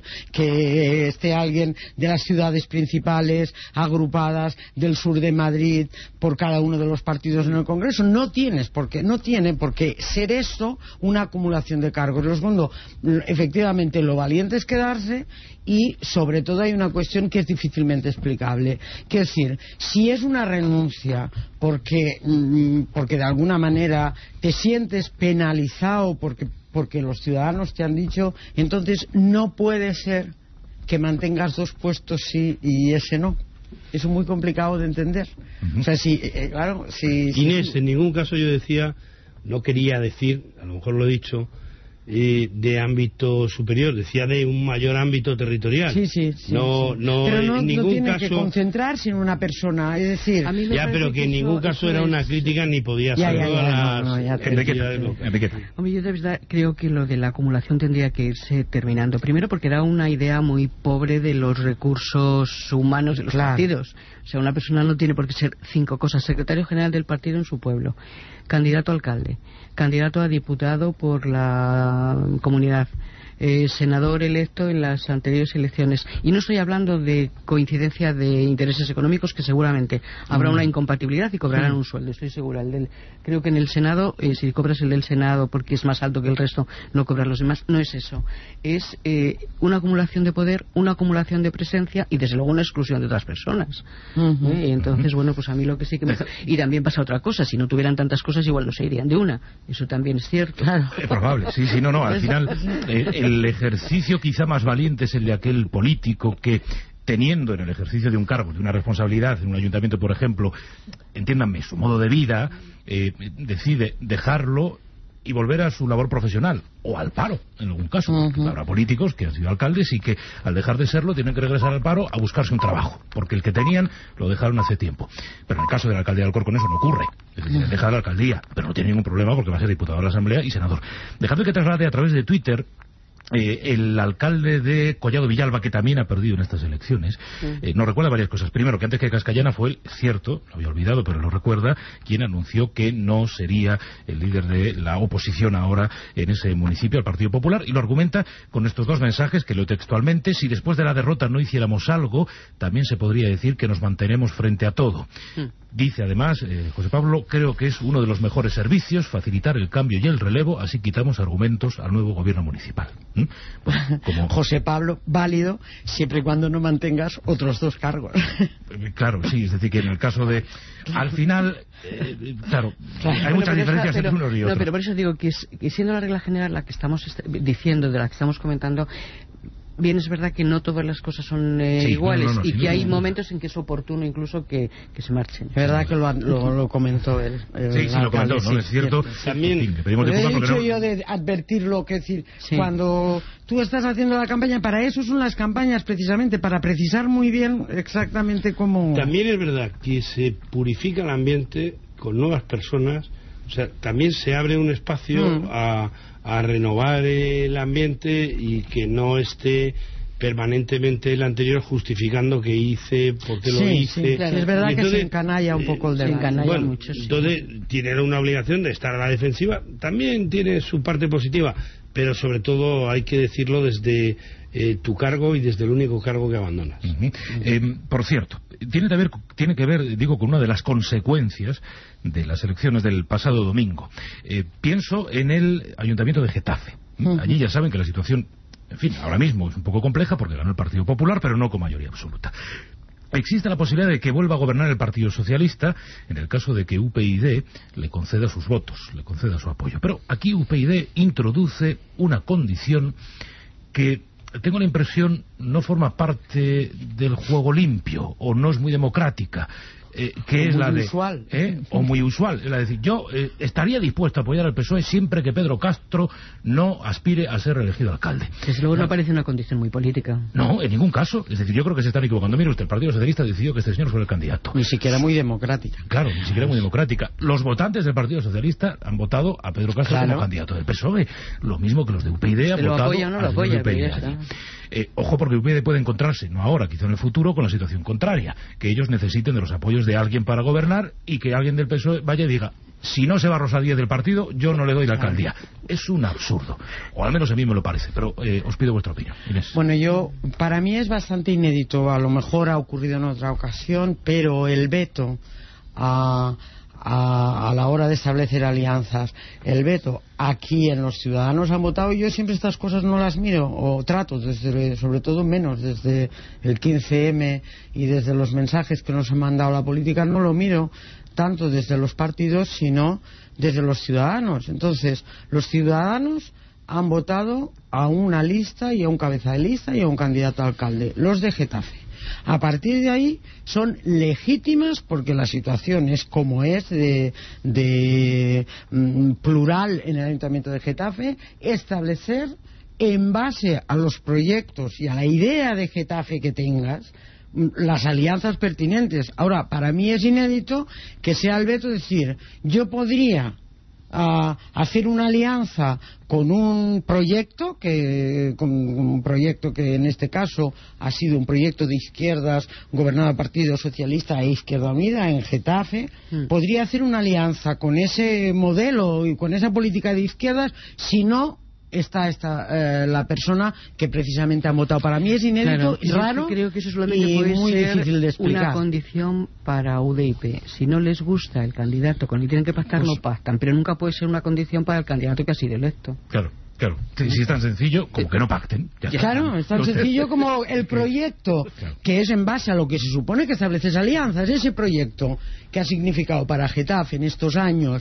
S4: que esté alguien de las ciudades principales agrupadas del sur de Madrid por cada uno de los partidos en el Congreso. No tienes porque no tiene por qué ser eso una acumulación de cargos. Lo segundo, efectivamente, lo valiente es quedarse, y sobre todo hay una cuestión que es difícilmente explicable, que es decir, si es una renuncia porque porque de alguna manera te sientes penalizado porque porque los ciudadanos te han dicho, entonces no puede ser que mantengas dos puestos sí y ese no. Eso es muy complicado de entender. Uh-huh. O sea, si eh, claro, si
S6: Inés,
S4: si...
S6: en ningún caso yo decía, no quería decir, a lo mejor lo he dicho, Eh, de ámbito superior, decía de un mayor ámbito territorial.
S4: Sí, sí, sí.
S6: No,
S4: sí.
S6: no,
S4: pero no,
S6: en ningún
S4: no tiene
S6: caso...
S4: que concentrarse en una persona, es decir...
S6: A mí me ya, pero que, que en ningún caso era una crítica ni podía ser todas las entidades locales.
S5: Hombre, yo de verdad creo que lo de la acumulación tendría que irse terminando. Primero porque da una idea muy pobre de los recursos humanos de los claro. partidos. O sea, una persona no tiene por qué ser cinco cosas: secretario general del partido en su pueblo, candidato a alcalde, candidato a diputado por la comunidad, eh, senador electo en las anteriores elecciones. Y no estoy hablando de coincidencia de intereses económicos, que seguramente habrá mm. una incompatibilidad y cobrarán mm. un sueldo, estoy segura. El del, creo que en el Senado, eh, si cobras el del Senado porque es más alto que el resto, no cobras los demás. No es eso. Es eh, una acumulación de poder, una acumulación de presencia y desde luego una exclusión de otras personas. Uh-huh. ¿Eh? Entonces, bueno, pues a mí lo que sí que me... Y también pasa otra cosa: si no tuvieran tantas cosas igual no se irían de una. Eso también es cierto.
S2: Claro. Es probable, sí, sí, no, no. Al final, eh, el ejercicio quizá más valiente es el de aquel político que, teniendo en el ejercicio de un cargo, de una responsabilidad en un ayuntamiento, por ejemplo, entiéndanme, su modo de vida, eh, decide dejarlo y volver a su labor profesional, o al paro, en algún caso. Uh-huh. Habrá políticos que han sido alcaldes y que al dejar de serlo tienen que regresar al paro a buscarse un trabajo, porque el que tenían lo dejaron hace tiempo. Pero en el caso de la alcaldía de Alcorcón eso no ocurre. Es decir, uh-huh. deja la alcaldía, pero no tiene ningún problema porque va a ser diputado de la Asamblea y senador. Dejadme que traslade a través de Twitter Eh, el alcalde de Collado Villalba, que también ha perdido en estas elecciones, eh, nos recuerda varias cosas. Primero, que antes que Cascallana fue él, cierto, lo había olvidado, pero lo recuerda, quien anunció que no sería el líder de la oposición ahora en ese municipio, el Partido Popular, y lo argumenta con estos dos mensajes que leo textualmente: si después de la derrota no hiciéramos algo, también se podría decir que nos mantenemos frente a todo. Mm. Dice además, eh, José Pablo, creo que es uno de los mejores servicios facilitar el cambio y el relevo, así quitamos argumentos al nuevo gobierno municipal. ¿Mm? Pues, como...
S4: José Pablo, válido siempre y cuando no mantengas otros dos cargos.
S2: Claro, sí, es decir, que en el caso de... Al final, eh, claro, claro, hay
S5: bueno,
S2: muchas diferencias
S5: pero,
S2: entre unos y otros.
S5: No, pero por eso digo que, es, que siendo la regla general la que estamos diciendo, de la que estamos comentando, bien es verdad que no todas las cosas son eh,
S2: sí,
S5: iguales
S2: no, no, no,
S5: y
S2: sí,
S5: que
S2: no,
S5: hay
S2: no, no.
S5: momentos en que es oportuno incluso que, que se marchen.
S4: Es verdad que lo, lo, lo comentó él. El,
S2: sí, sí, lo comentó, ¿no?
S4: Sí,
S2: es cierto.
S4: cierto.
S2: También sí, pedimos
S4: he
S2: disculpas
S4: dicho
S2: porque no...
S4: yo de advertirlo, que decir,
S5: sí.
S4: Cuando tú estás haciendo la campaña, para eso son las campañas precisamente, para precisar muy bien exactamente cómo...
S6: También es verdad que se purifica el ambiente con nuevas personas, o sea, también se abre un espacio mm. a, a renovar el ambiente y que no esté permanentemente el anterior justificando que hice, por qué lo
S4: sí,
S6: hice.
S4: Sí, claro. Es verdad
S6: entonces,
S4: que se encanalla un poco el debate.
S6: Bueno,
S5: mucho, sí.
S6: Entonces tiene una obligación de estar a la defensiva, también tiene su parte positiva, pero sobre todo hay que decirlo desde eh, tu cargo y desde el único cargo que abandonas.
S2: Uh-huh. Uh-huh. Eh, por cierto, tiene que ver, tiene que ver, digo, con una de las consecuencias de las elecciones del pasado domingo. Eh, pienso en el Ayuntamiento de Getafe. Uh-huh. Allí ya saben que la situación, en fin, ahora mismo es un poco compleja porque ganó el Partido Popular, pero no con mayoría absoluta. Existe la posibilidad de que vuelva a gobernar el Partido Socialista en el caso de que U P Y-D le conceda sus votos, le conceda su apoyo. Pero aquí U P Y-D introduce una condición que, tengo la impresión, no forma parte del juego limpio o no es muy democrática. Eh, que o es la de
S4: usual.
S2: ¿eh? o muy usual, es la de decir, yo eh, estaría dispuesto a apoyar al P S O E siempre que Pedro Castro no aspire a ser reelegido alcalde.
S5: Desde luego no, no parece una condición muy política.
S2: No, en ningún caso. Es decir, yo creo que se están equivocando. Mire usted, el Partido Socialista decidió que este señor fuera el candidato.
S4: Ni siquiera muy democrática.
S2: Claro, ni siquiera muy democrática. Los votantes del Partido Socialista han votado a Pedro Castro claro. como candidato del P S O E. Lo mismo que los de U P Y-D han votado
S5: apoya, no lo apoya,
S2: U P Y-D. Eh, ojo, porque U P Y-D puede encontrarse, no ahora, quizá en el futuro, con la situación contraria, que ellos necesiten de los apoyos de alguien para gobernar y que alguien del P S O E vaya y diga, si no se va Rosa Díez del partido, yo no le doy la alcaldía. Es un absurdo, o al menos a mí me lo parece, pero eh, os pido vuestra opinión. Inés.
S4: Bueno, yo, para mí es bastante inédito, a lo mejor ha ocurrido en otra ocasión, pero el veto a... A, a la hora de establecer alianzas, el veto aquí en los ciudadanos han votado, y yo siempre estas cosas no las miro o trato, desde, sobre todo menos desde el quince eme y desde los mensajes que nos ha mandado la política, no lo miro tanto desde los partidos sino desde los ciudadanos. Entonces los ciudadanos han votado a una lista y a un cabeza de lista y a un candidato a alcalde, los de Getafe. A partir de ahí son legítimas, porque la situación es como es de, de mm, plural en el Ayuntamiento de Getafe, establecer en base a los proyectos y a la idea de Getafe que tengas las alianzas pertinentes. Ahora, para mí es inédito que sea el veto decir, yo podría a hacer una alianza con un proyecto que con un proyecto que en este caso ha sido un proyecto de izquierdas gobernado el Partido Socialista e Izquierda Unida en Getafe, mm. podría hacer una alianza con ese modelo y con esa política de izquierdas si no está esta, eh, la persona que precisamente han votado. Para mí es inédito,
S5: claro,
S4: raro,
S5: que creo que eso solamente
S4: y
S5: puede
S4: muy
S5: ser
S4: difícil de explicar.
S5: Una condición para U D I P. Si no les gusta el candidato con el que tienen que pactar, pues, no pactan, pero nunca puede ser una condición para el candidato que ha sido electo.
S2: Claro. Claro, si, si es tan sencillo como que no pacten. Ya
S4: claro, es tan sencillo como el proyecto, claro. que es en base a lo que se supone que estableces alianzas. Ese proyecto que ha significado para Getafe en estos años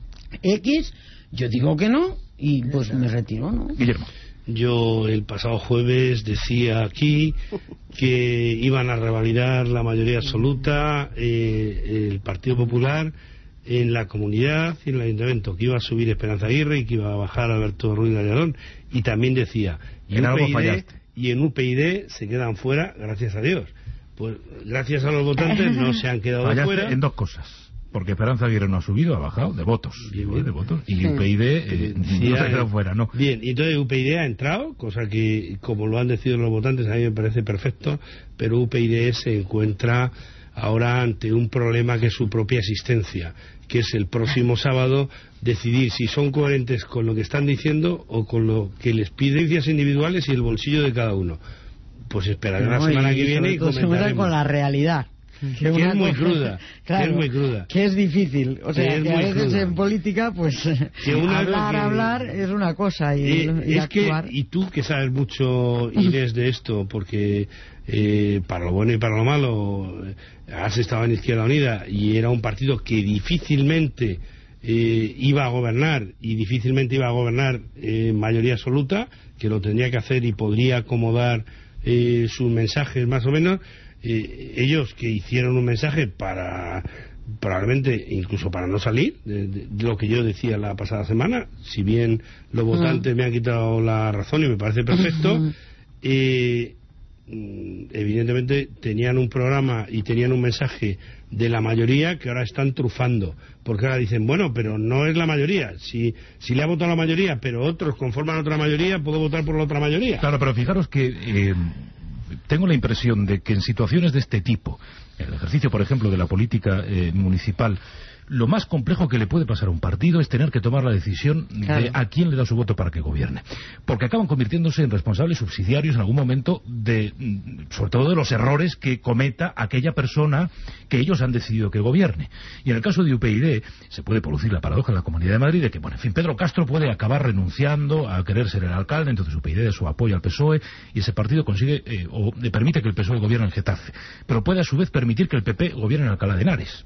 S4: X, yo digo que no, y pues me retiro, ¿no?
S2: Guillermo.
S6: Yo el pasado jueves decía aquí que iban a revalidar la mayoría absoluta eh, el Partido Popular en la comunidad y en el ayuntamiento, que iba a subir Esperanza Aguirre y que iba a bajar Alberto Ruiz Gallardón, y también decía y en, U P Y D, y en U P Y D se quedan fuera, gracias a Dios. Pues gracias a los votantes no se han quedado
S2: fallaste
S6: fuera
S2: en dos cosas. Porque Esperanza Aguirre no ha subido, ha bajado de votos. Bien, bien. De votos. Y sí. U P Y D eh, sí, no se ha quedado fuera, ¿no?
S6: Bien, y entonces U P Y D ha entrado, cosa que, como lo han decidido los votantes, a mí me parece perfecto, pero U P Y D se encuentra ahora ante un problema que es su propia existencia, que es el próximo sábado decidir si son coherentes con lo que están diciendo o con lo que les piden individuales y el bolsillo de cada uno. Pues esperaré no, la semana que viene y comentaremos.
S4: Con la realidad.
S6: que, que es muy cruda, claro, que es muy cruda,
S4: que es difícil, o sea, que, que a veces cruda. En política, pues que una hablar, que, hablar es una cosa y,
S6: eh,
S4: y
S6: es
S4: actuar.
S6: Que, y tú que sabes mucho, Inés, de esto, porque eh, para lo bueno y para lo malo has estado en Izquierda Unida y era un partido que difícilmente eh, iba a gobernar y difícilmente iba a gobernar en eh, mayoría absoluta, que lo tendría que hacer y podría acomodar eh, sus mensajes más o menos. Eh, ellos que hicieron un mensaje para probablemente incluso para no salir de, de, de lo que yo decía la pasada semana, si bien los votantes uh-huh. me han quitado la razón y me parece perfecto, uh-huh. eh, evidentemente tenían un programa y tenían un mensaje de la mayoría que ahora están trufando, porque ahora dicen, bueno, pero no es la mayoría, si, si le ha votado la mayoría pero otros conforman otra mayoría, puedo votar por la otra mayoría.
S2: Claro, pero fijaros que eh, tengo la impresión de que en situaciones de este tipo, en el ejercicio, por ejemplo, de la política eh, municipal, lo más complejo que le puede pasar a un partido es tener que tomar la decisión claro. de a quién le da su voto para que gobierne. Porque acaban convirtiéndose en responsables subsidiarios en algún momento de, sobre todo de los errores que cometa aquella persona que ellos han decidido que gobierne. Y en el caso de U P y D se puede producir la paradoja en la Comunidad de Madrid de que, bueno, en fin, Pedro Castro puede acabar renunciando a querer ser el alcalde, entonces U P y D da su apoyo al P S O E y ese partido consigue eh, o le permite que el P S O E gobierne en Getafe. Pero puede a su vez permitir que el P P gobierne en Alcalá de Henares.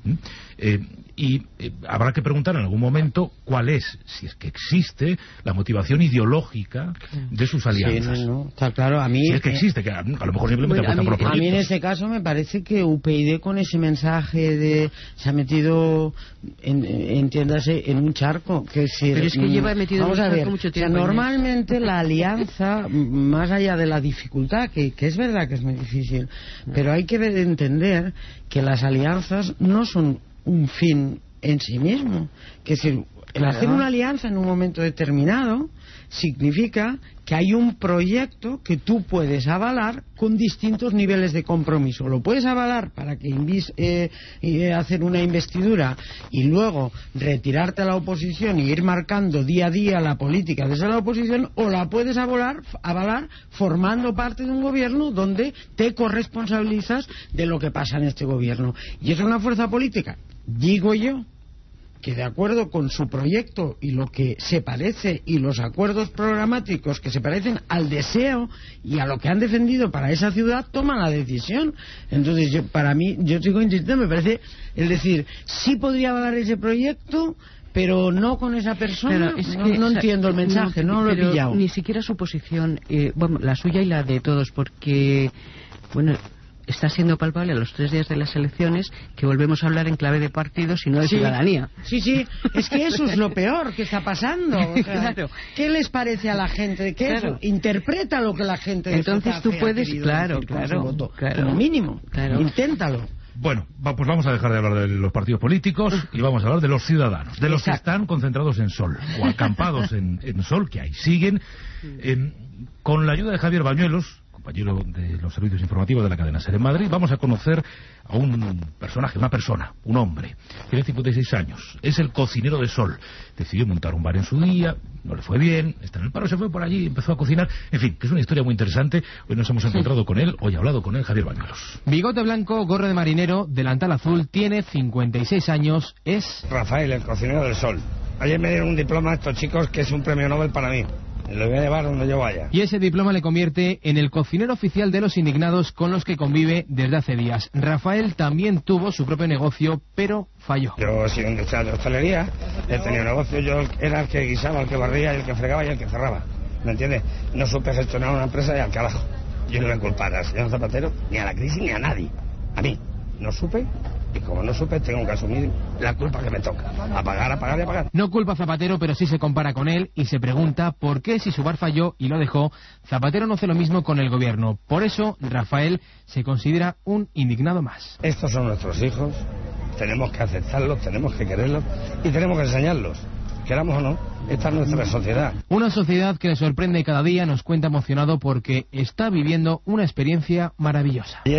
S2: Eh, y eh, habrá que preguntar en algún momento cuál es, si es que existe, la motivación ideológica de sus alianzas.
S4: Sí, no, no. Está claro, a mí...
S2: Si es que existe, que a, a lo mejor simplemente
S4: bueno,
S2: apuestan por proyectos.
S4: A mí en ese caso me parece que U P y D con ese mensaje de se ha metido, en, entiéndase, en un charco. Que si,
S5: Pero es que lleva metido
S4: vamos
S5: en un
S4: a ver,
S5: charco mucho tiempo.
S4: O sea, normalmente la alianza, más allá de la dificultad, que, que es verdad que es muy difícil, pero hay que ver, entender que las alianzas no son un fin en sí mismo, que es decir, el hacer una alianza en un momento determinado significa que hay un proyecto que tú puedes avalar con distintos niveles de compromiso. Lo puedes avalar para que invis, eh, eh, hacer una investidura y luego retirarte a la oposición y ir marcando día a día la política desde la oposición, o la puedes avalar, avalar formando parte de un gobierno donde te corresponsabilizas de lo que pasa en este gobierno. Y es una fuerza política, digo yo, que de acuerdo con su proyecto y lo que se parece y los acuerdos programáticos que se parecen al deseo y a lo que han defendido para esa ciudad, toman la decisión. Entonces, yo, para mí, yo sigo insistiendo, me parece, es decir, sí podría avalar ese proyecto, pero no con esa persona.
S5: Claro, es
S4: no,
S5: que,
S4: no
S5: o sea,
S4: entiendo el mensaje, no, no lo he pillado.
S5: Ni siquiera su posición, eh, bueno, la suya y la de todos, porque, bueno, está siendo palpable a los tres días de las elecciones que volvemos a hablar en clave de partidos y no de
S4: sí,
S5: ciudadanía.
S4: Sí, sí, es que eso es lo peor que está pasando. O sea,
S5: claro.
S4: ¿Qué les parece a la gente? ¿Qué claro. eso? Interpreta lo que la gente de
S5: Entonces tú puedes, claro, claro,
S4: voto,
S5: claro,
S4: como mínimo,
S5: claro.
S4: inténtalo.
S2: Bueno, va, pues vamos a dejar de hablar de los partidos políticos y vamos a hablar de los ciudadanos, de los Exacto. que están concentrados en Sol o acampados en, en Sol, que ahí siguen, eh, con la ayuda de Javier Bañuelos, compañero de los servicios informativos de la cadena SER en Madrid. Vamos a conocer a un personaje, una persona, un hombre. Tiene cincuenta y seis años, es el cocinero de Sol. Decidió montar un bar en su día, no le fue bien, está en el paro, se fue por allí, empezó a cocinar. En fin, que es una historia muy interesante. Hoy nos hemos encontrado sí. con él, hoy ha hablado con él Javier Bañuelos.
S3: Bigote blanco, gorro de marinero, delantal azul, tiene cincuenta y seis años, es...
S7: Rafael, el cocinero del Sol. Ayer me dieron un diploma a estos chicos que es un premio Nobel para mí. Lo voy a llevar donde yo vaya.
S3: Y ese diploma le convierte en el cocinero oficial de los indignados con los que convive desde hace días. Rafael también tuvo su propio negocio, pero falló.
S7: Yo he sido industrial de hostelería, he tenido negocio, yo era el que guisaba, el que barría, el que fregaba y el que cerraba. ¿Me entiendes? No supe gestionar una empresa y al carajo. Yo no voy a culpar al señor Zapatero, ni a la crisis, ni a nadie. A mí. No supe. Y como no supe, tengo que asumir la culpa que me toca. A pagar, a pagar y a pagar.
S3: No culpa a Zapatero, pero sí se compara con él y se pregunta por qué, si su bar falló y lo dejó, Zapatero no hace lo mismo con el gobierno. Por eso, Rafael se considera un indignado más.
S7: Estos son nuestros hijos, tenemos que aceptarlos, tenemos que quererlos y tenemos que enseñarlos. Queramos o no, esta es nuestra sociedad.
S3: Una sociedad que le sorprende cada día, nos cuenta emocionado porque está viviendo una experiencia maravillosa.
S7: Ayer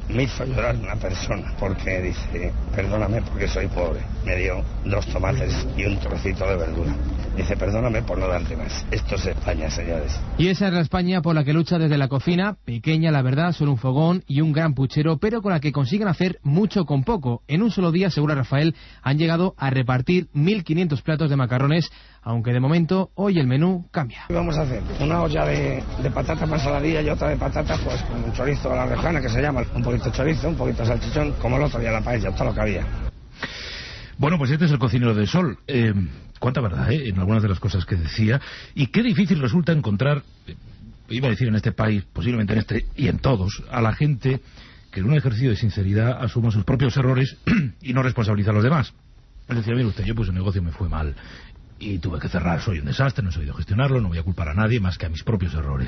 S7: me hizo llorar una persona, porque dice, perdóname porque soy pobre. Me dio dos tomates y un trocito de verdura. Dice, perdóname por no darte más. Esto es España, señores.
S3: Y esa es la España por la que lucha desde la cocina, pequeña la verdad, solo un fogón y un gran puchero, pero con la que consiguen hacer mucho con poco. En un solo día, asegura Rafael, han llegado a repartir mil quinientos platos de macarrones, aunque de momento hoy el menú cambia.
S7: ¿Qué vamos a hacer? Una olla de, de patatas para saladilla y otra de patatas pues con un chorizo a la rejana, que se llama, un poquito de chorizo, un poquito de salchichón, como el otro día la paella, todo lo que había.
S2: Bueno, pues este es el cocinero de Sol. Eh, cuánta verdad, ¿eh?, en algunas de las cosas que decía. Y qué difícil resulta encontrar, eh, iba a decir en este país, posiblemente en este y en todos, a la gente que en un ejercicio de sinceridad asuma sus propios errores y no responsabiliza a los demás. Es decir, mire usted, yo pues el negocio me fue mal y tuve que cerrar, soy un desastre, no he sabido gestionarlo, no voy a culpar a nadie más que a mis propios errores.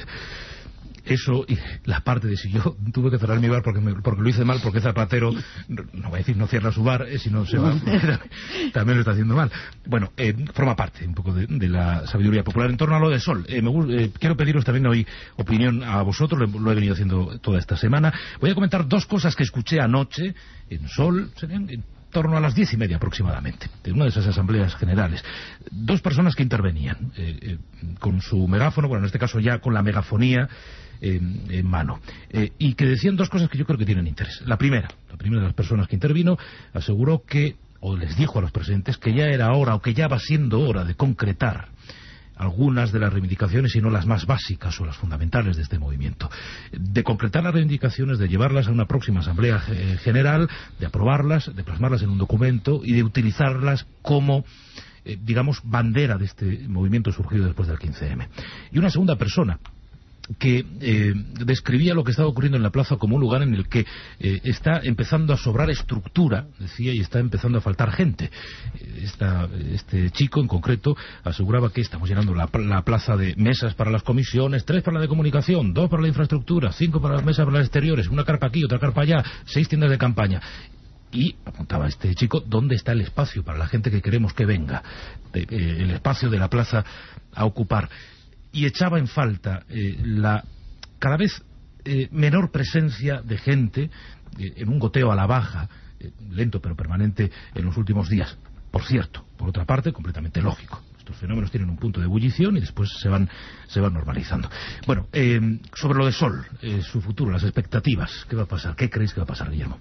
S2: Eso, y la parte de si yo tuve que cerrar mi bar porque, me, porque lo hice mal, porque Zapatero, no voy a decir no cierra su bar, eh, si no se va, también lo está haciendo mal. Bueno, eh, forma parte un poco de, de la sabiduría popular en torno a lo de Sol. Eh, me, eh, quiero pediros también hoy opinión a vosotros, lo, lo he venido haciendo toda esta semana. Voy a comentar dos cosas que escuché anoche en Sol, serían en torno a las diez y media aproximadamente, de una de esas asambleas generales. Dos personas que intervenían eh, eh, con su megáfono, bueno, en este caso ya con la megafonía En, en mano, eh, y que decían dos cosas que yo creo que tienen interés. La primera, la primera de las personas que intervino aseguró que, o les dijo a los presentes, que ya era hora, o que ya va siendo hora de concretar algunas de las reivindicaciones, y no las más básicas o las fundamentales de este movimiento. De concretar las reivindicaciones, de llevarlas a una próxima asamblea eh, general, de aprobarlas, de plasmarlas en un documento y de utilizarlas como eh, digamos, bandera de este movimiento surgido después del quince eme. Y una segunda persona que eh, describía lo que estaba ocurriendo en la plaza como un lugar en el que eh, está empezando a sobrar estructura, decía, y está empezando a faltar gente. Esta, este chico en concreto aseguraba que estamos llenando la, la plaza de mesas para las comisiones, tres para la de comunicación, dos para la infraestructura, cinco para las mesas para las exteriores, una carpa aquí, otra carpa allá, seis tiendas de campaña. Y apuntaba este chico, ¿dónde está el espacio para la gente que queremos que venga? Eh, eh, el espacio de la plaza a ocupar. Y echaba en falta eh, la cada vez eh, menor presencia de gente eh, en un goteo a la baja, eh, lento pero permanente en los últimos días. Por cierto, por otra parte, completamente lógico. Estos fenómenos tienen un punto de ebullición y después se van se van normalizando. Bueno, eh, sobre lo de Sol, eh, su futuro, las expectativas, ¿qué va a pasar? ¿Qué creéis que va a pasar, Guillermo?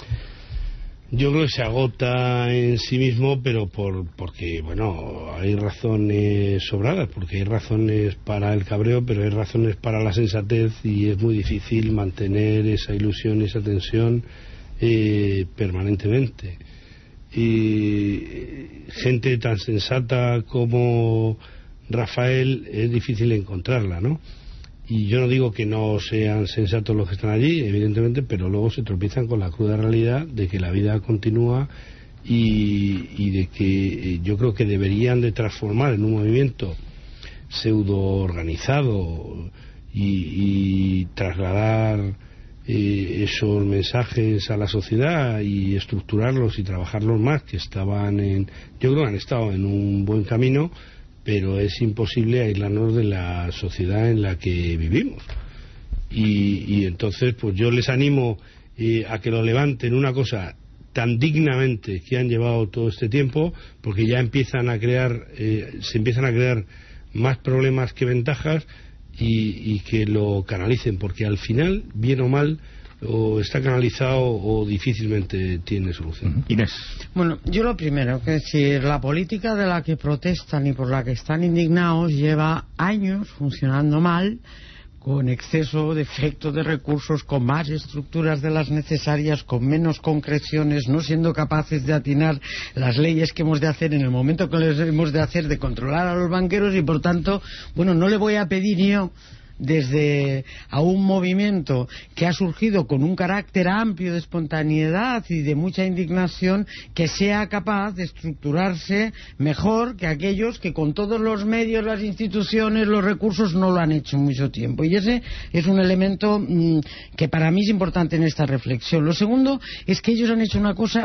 S6: Yo creo que se agota en sí mismo, pero por porque, bueno, hay razones sobradas, porque hay razones para el cabreo, pero hay razones para la sensatez, y es muy difícil mantener esa ilusión y esa tensión eh, permanentemente. Y gente tan sensata como Rafael es difícil encontrarla, ¿no? Y yo no digo que no sean sensatos los que están allí, evidentemente, pero luego se tropiezan con la cruda realidad de que la vida continúa y, y de que yo creo que deberían de transformar en un movimiento pseudo organizado y, y trasladar eh, esos mensajes a la sociedad y estructurarlos y trabajarlos más, que estaban en, yo creo que han estado en un buen camino, pero es imposible aislarnos de la sociedad en la que vivimos. Y, y entonces, pues yo les animo eh, a que lo levanten, una cosa tan dignamente que han llevado todo este tiempo, porque ya empiezan a crear, eh, se empiezan a crear más problemas que ventajas, y, y que lo canalicen, porque al final, bien o mal, o está canalizado o difícilmente tiene solución.
S2: Inés.
S4: Bueno, yo lo primero, que decir, la política de la que protestan y por la que están indignados lleva años funcionando mal, con exceso de efectos de recursos, con más estructuras de las necesarias, con menos concreciones, no siendo capaces de atinar las leyes que hemos de hacer en el momento que les hemos de hacer, de controlar a los banqueros, y por tanto, bueno, no le voy a pedir yo desde a un movimiento que ha surgido con un carácter amplio de espontaneidad y de mucha indignación, que sea capaz de estructurarse mejor que aquellos que con todos los medios, las instituciones, los recursos no lo han hecho mucho tiempo. Y ese es un elemento mmm, que para mí es importante en esta reflexión. Lo segundo es que ellos han hecho una cosa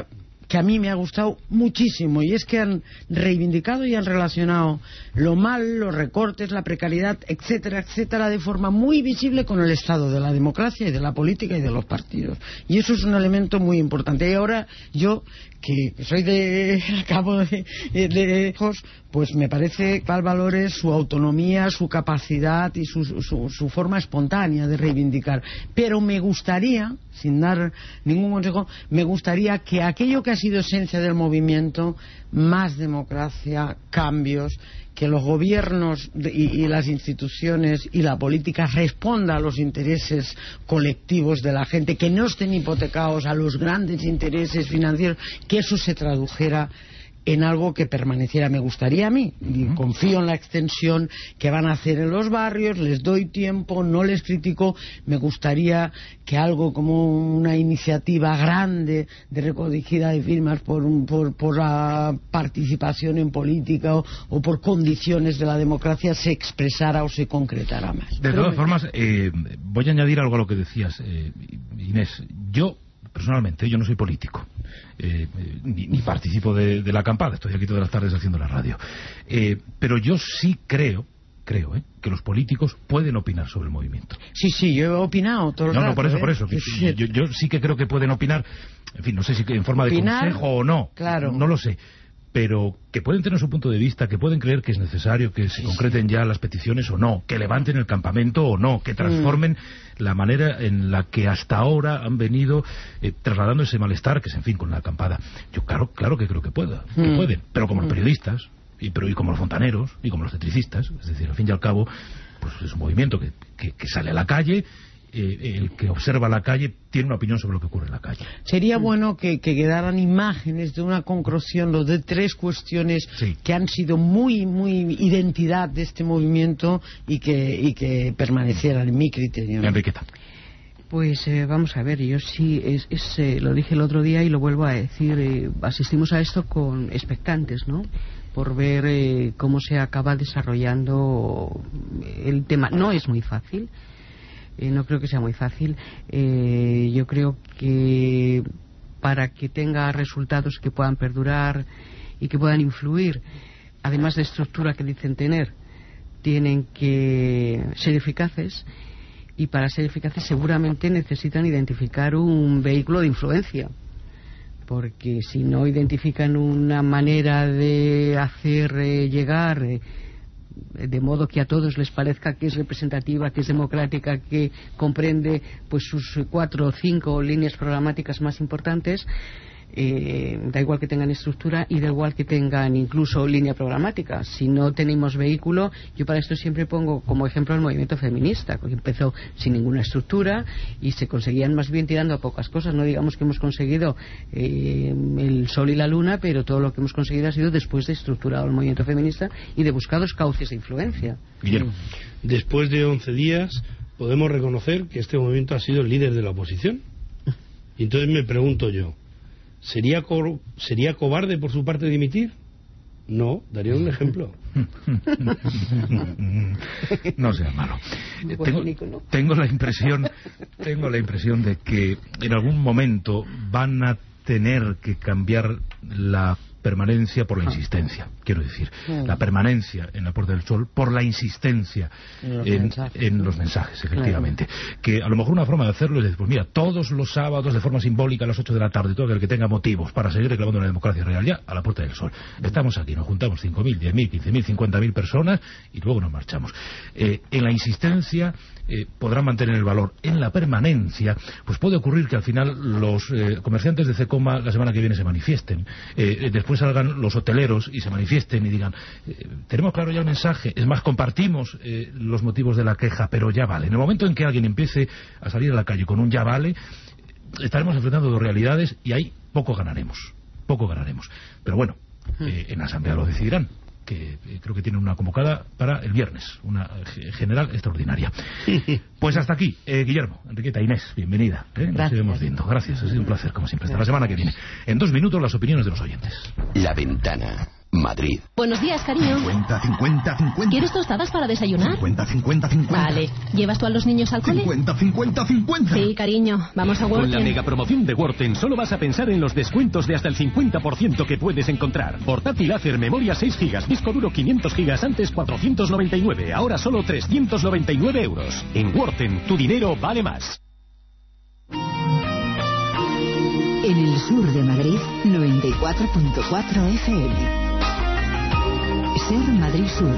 S4: que a mí me ha gustado muchísimo, y es que han reivindicado y han relacionado lo mal, los recortes, la precariedad, etcétera, etcétera, de forma muy visible con el estado de la democracia y de la política y de los partidos. Y eso es un elemento muy importante. Y ahora yo, que soy de acabo de, de lejos, pues me parece que valores su autonomía, su capacidad y su, su, su forma espontánea de reivindicar. Pero me gustaría, sin dar ningún consejo, me gustaría que aquello que ha sido esencia del movimiento, más democracia, cambios, que los gobiernos y, y las instituciones y la política respondan a los intereses colectivos de la gente, que no estén hipotecados a los grandes intereses financieros, que eso se tradujera en algo que permaneciera. Me gustaría a mí, y confío en la extensión que van a hacer en los barrios, les doy tiempo, no les critico, me gustaría que algo como una iniciativa grande de recogida de firmas por, un, por, por la participación en política o, o por condiciones de la democracia se expresara o se concretara más.
S2: De Pero todas me... formas, eh, voy a añadir algo a lo que decías, eh, Inés. Yo, personalmente, yo no soy político. Eh, ni, ni participo de, de la acampada, estoy aquí todas las tardes haciendo la radio, eh, pero yo sí creo creo eh, que los políticos pueden opinar sobre el movimiento.
S4: Sí, sí, yo he opinado todo el
S2: no,
S4: rato.
S2: No, por eso,
S4: ¿eh?
S2: por eso que,
S4: sí.
S2: yo, yo sí que creo que pueden opinar, en fin, no sé si en forma de opinar, consejo o no,
S4: claro.
S2: No lo sé, pero que pueden tener su punto de vista, que pueden creer que es necesario que se concreten ya las peticiones o no, que levanten el campamento o no, que transformen mm. la manera en la que hasta ahora han venido eh, trasladando ese malestar, que es, en fin, con la acampada. Yo claro, claro que creo que, pueda, que mm. pueden, pero como los periodistas, y, pero, y como los fontaneros, y como los electricistas, es decir, al fin y al cabo, pues es un movimiento que, que, que sale a la calle. Eh, el que observa la calle tiene una opinión sobre lo que ocurre en la calle.
S4: Sería bueno que, que quedaran imágenes de una concreción, lo de tres cuestiones sí. que han sido muy, muy identidad de este movimiento y que, y que permanecieran en mi criterio.
S2: Enriqueta.
S5: Pues eh, vamos a ver, yo sí, es, es, eh, lo dije el otro día y lo vuelvo a decir, eh, asistimos a esto con expectantes, ¿no? Por ver eh, cómo se acaba desarrollando el tema. No es muy fácil. Eh, no creo que sea muy fácil. Eh, yo creo que para que tenga resultados que puedan perdurar y que puedan influir, además de estructura que dicen tener, tienen que ser eficaces, y para ser eficaces seguramente necesitan identificar un vehículo de influencia, porque si no identifican una manera de hacer eh, llegar eh, de modo que a todos les parezca que es representativa, que es democrática, que comprende pues sus cuatro o cinco líneas programáticas más importantes, eh, da igual que tengan estructura y da igual que tengan incluso línea programática. Si no tenemos vehículo, yo para esto siempre pongo como ejemplo el movimiento feminista, que empezó sin ninguna estructura y se conseguían más bien tirando a pocas cosas. No digamos que hemos conseguido eh, el sol y la luna, pero todo lo que hemos conseguido ha sido después de estructurado el movimiento feminista y de buscados cauces de influencia.
S2: Guillermo.
S6: Después de once días podemos reconocer que este movimiento ha sido el líder de la oposición. Y entonces me pregunto yo, ¿Sería, co ¿Sería cobarde por su parte dimitir? No, daría un ejemplo.
S2: No sea malo. Tengo, tengo la impresión, tengo la impresión de que en algún momento van a tener que cambiar la permanencia por la insistencia, quiero decir, mm. la permanencia en la Puerta del Sol por la insistencia en los, en, mensajes, en los mensajes, efectivamente. Claro. Que a lo mejor una forma de hacerlo es decir, pues mira, todos los sábados de forma simbólica a las ocho de la tarde, todo el que tenga motivos para seguir reclamando la democracia real ya a la Puerta del Sol. Mm. Estamos aquí, nos juntamos cinco mil, diez mil, quince mil, cincuenta mil personas y luego nos marchamos. Eh, en la insistencia eh, podrán mantener el valor. En la permanencia, pues puede ocurrir que al final los eh, comerciantes de Cecoma la semana que viene se manifiesten, eh, después salgan los hoteleros y se manifiesten y digan, eh, tenemos claro ya el mensaje, es más, compartimos eh, los motivos de la queja, pero ya vale. En el momento en que alguien empiece a salir a la calle con un ya vale, estaremos enfrentando dos realidades y ahí poco ganaremos, poco ganaremos. Pero bueno, eh, en la Asamblea lo decidirán, que eh, creo que tienen una convocada para el viernes, una eh, general extraordinaria. Pues hasta aquí, eh, Guillermo, Enriqueta, Inés, bienvenida. ¿eh? Nos iremos viendo. Gracias, ha sido un placer, como siempre. Hasta la semana que viene. En dos minutos, las opiniones de los oyentes.
S1: La Ventana. Madrid.
S14: Buenos días, cariño.
S15: cincuenta, cincuenta, cincuenta.
S14: ¿Quieres tostadas para desayunar?
S15: cincuenta, cincuenta, cincuenta.
S14: Vale. ¿Llevas tú a los niños al cole?
S15: cincuenta, cincuenta, cincuenta.
S14: Sí, cariño. Vamos a Worten.
S16: Con la mega promoción de Worten solo vas a pensar en los descuentos de hasta el cincuenta por ciento que puedes encontrar. Portátil Acer, memoria seis gigas, disco duro quinientos gigas, antes cuatrocientos noventa y nueve, ahora solo trescientos noventa y nueve euros. En Worten, tu dinero vale más.
S8: En el sur de Madrid, noventa y cuatro punto cuatro F M. Ser Madrid Sur.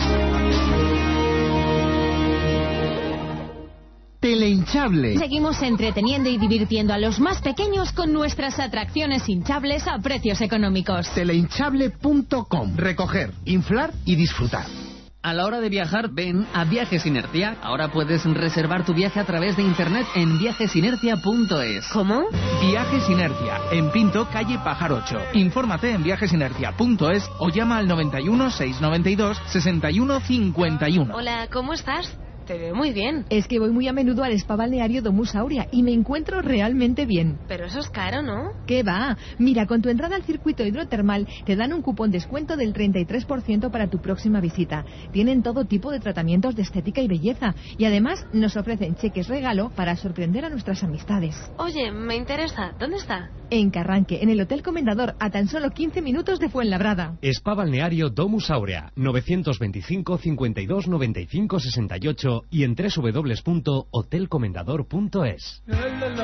S23: Telehinchable.
S14: Seguimos entreteniendo y divirtiendo a los más pequeños con nuestras atracciones hinchables a precios económicos.
S23: Telehinchable punto com. Recoger, inflar y disfrutar.
S24: A la hora de viajar, ven a Viajes Inercia. Ahora puedes reservar tu viaje a través de internet en viajes inercia punto es.
S14: ¿Cómo?
S23: Viajes Inercia, en Pinto, calle Pajar ocho. Infórmate en viajes inercia punto es o llama al noventa y uno, seiscientos noventa y dos, sesenta y uno cincuenta y uno.
S19: Hola, ¿cómo estás? Te veo muy bien.
S20: Es que voy muy a menudo al spa balneario Domus Aurea y me encuentro realmente bien.
S19: Pero eso es caro, ¿no?
S20: ¿Qué va? Mira, con tu entrada al circuito hidrotermal te dan un cupón descuento del treinta y tres por ciento para tu próxima visita. Tienen todo tipo de tratamientos de estética y belleza y además nos ofrecen cheques regalo para sorprender a nuestras amistades.
S19: Oye, me interesa. ¿Dónde está?
S20: En Carranque, en el Hotel Comendador, a tan solo quince minutos de Fuenlabrada.
S21: Spa balneario Domus Aurea, novecientos veinticinco, cincuenta y dos, noventa y cinco, sesenta y ocho y en doble u doble u doble u punto hotel comendador punto es.
S23: ¿Qué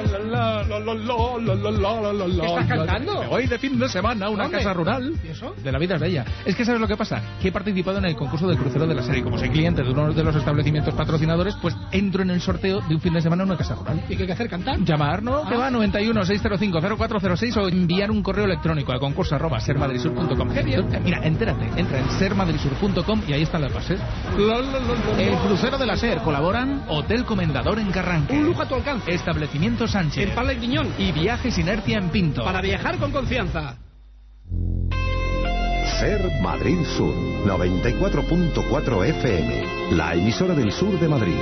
S23: estás cantando? Me voy de fin de semana a una
S3: ¿Dónde?
S23: casa rural.
S3: ¿Y eso?
S23: De la vida es bella. Es que ¿sabes lo que pasa? Que he participado en el concurso del crucero de la serie. Como soy cliente de uno de los establecimientos patrocinadores, pues entro en el sorteo de un fin de semana a una casa rural.
S3: ¿Y qué hay que hacer? ¿Cantar?
S23: Llamar, ¿no?
S3: Ah.
S23: Que va noventa y uno, seiscientos cinco, cero cuatro cero seis o enviar un correo electrónico a concurso arroba sermadrisur punto com.
S3: Qué bien.
S23: Mira, entérate, entra en sermadrisur punto com y ahí están las bases. El crucero de la SER colaboran Hotel Comendador en Carranque,
S3: Un lujo a tu alcance.
S23: Establecimiento Sánchez,
S3: En Pala y Guiñón.
S23: y Viajes Inercia en Pinto.
S3: Para viajar con confianza.
S17: Ser Madrid Sur, noventa y cuatro punto cuatro F M, la emisora del sur de Madrid.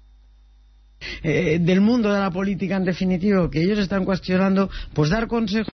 S4: Eh, del mundo de la política, en definitiva, que ellos están cuestionando, pues dar consejos